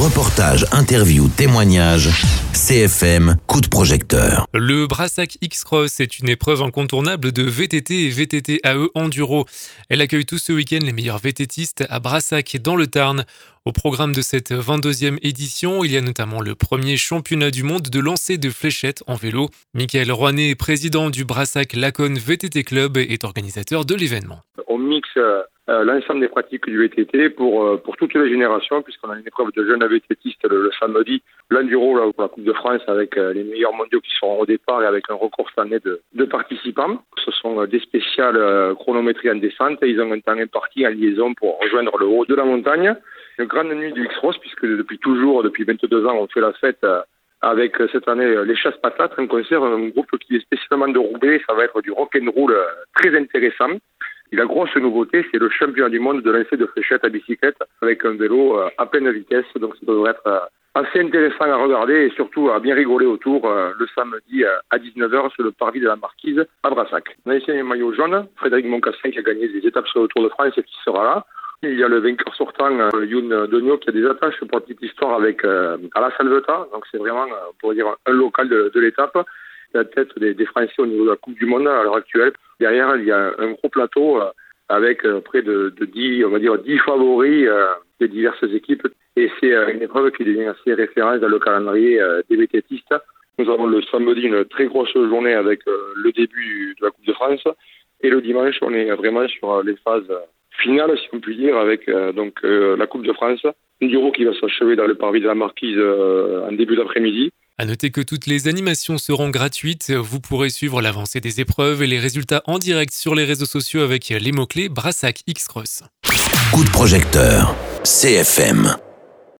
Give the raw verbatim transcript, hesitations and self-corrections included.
Reportages, interviews, témoignages, C F M, coup de projecteur. Le Brassac X-Cross est une épreuve incontournable de V T T et V T T A E Enduro. Elle accueille tout ce week-end les meilleurs VTTistes à Brassac dans le Tarn. Au programme de cette vingt-deuxième édition, il y a notamment le premier championnat du monde de lancer de fléchettes en vélo. Michael Rouanet, président du Brassac Laconne V T T Club, est organisateur de l'événement. On mixe euh, l'ensemble des pratiques du V T T pour, euh, pour toutes les générations, puisqu'on a une épreuve de jeunes VTTistes le, le samedi, l'enduro là, pour la Coupe de France avec euh, les meilleurs mondiaux qui seront au départ et avec un record cette année de, de participants. Ce sont euh, des spéciales euh, chronométrie en descente et ils ont un temps imparti en liaison pour rejoindre le haut de la montagne. Une grande nuit du X-Cross, puisque depuis toujours, depuis vingt-deux ans, on fait la fête euh, avec euh, cette année euh, les Chasses Patates, un concert, un groupe qui est spécialement de Roubaix. Ça va être du rock'n'roll euh, très intéressant. Et la grosse nouveauté, c'est le championnat du monde de lancer de fléchettes à bicyclette avec un vélo euh, à pleine vitesse. Donc ça devrait être euh, assez intéressant à regarder et surtout à bien rigoler autour euh, le samedi euh, à dix-neuf heures sur le parvis de la Marquise à Brassac. On a essayé un maillot jaune, Frédéric Moncassin qui a gagné des étapes sur le Tour de France et qui sera là. Il y a le vainqueur sortant, euh, Youn Donio, qui a des attaches pour la petite histoire avec euh, Ala Salveta. Donc c'est vraiment, euh, on pourrait dire, un local de, de l'étape. La tête des, des Français au niveau de la Coupe du Monde à l'heure actuelle. Derrière, il y a un gros plateau euh, avec euh, près de, de dix, on va dire, dix favoris euh, des diverses équipes. Et c'est euh, une épreuve qui devient assez référence dans le calendrier euh, des VTTistes. Nous avons le samedi une très grosse journée avec euh, le début de la Coupe de France. Et le dimanche, on est vraiment sur les phases finale, si on peut dire, avec euh, donc euh, la Coupe de France, un Enduro qui va s'achever dans le parvis de la Marquise euh, en début d'après-midi. À noter que toutes les animations seront gratuites. Vous pourrez suivre l'avancée des épreuves et les résultats en direct sur les réseaux sociaux avec les mots-clés Brassac X-Cross. Coup de projecteur, C F M.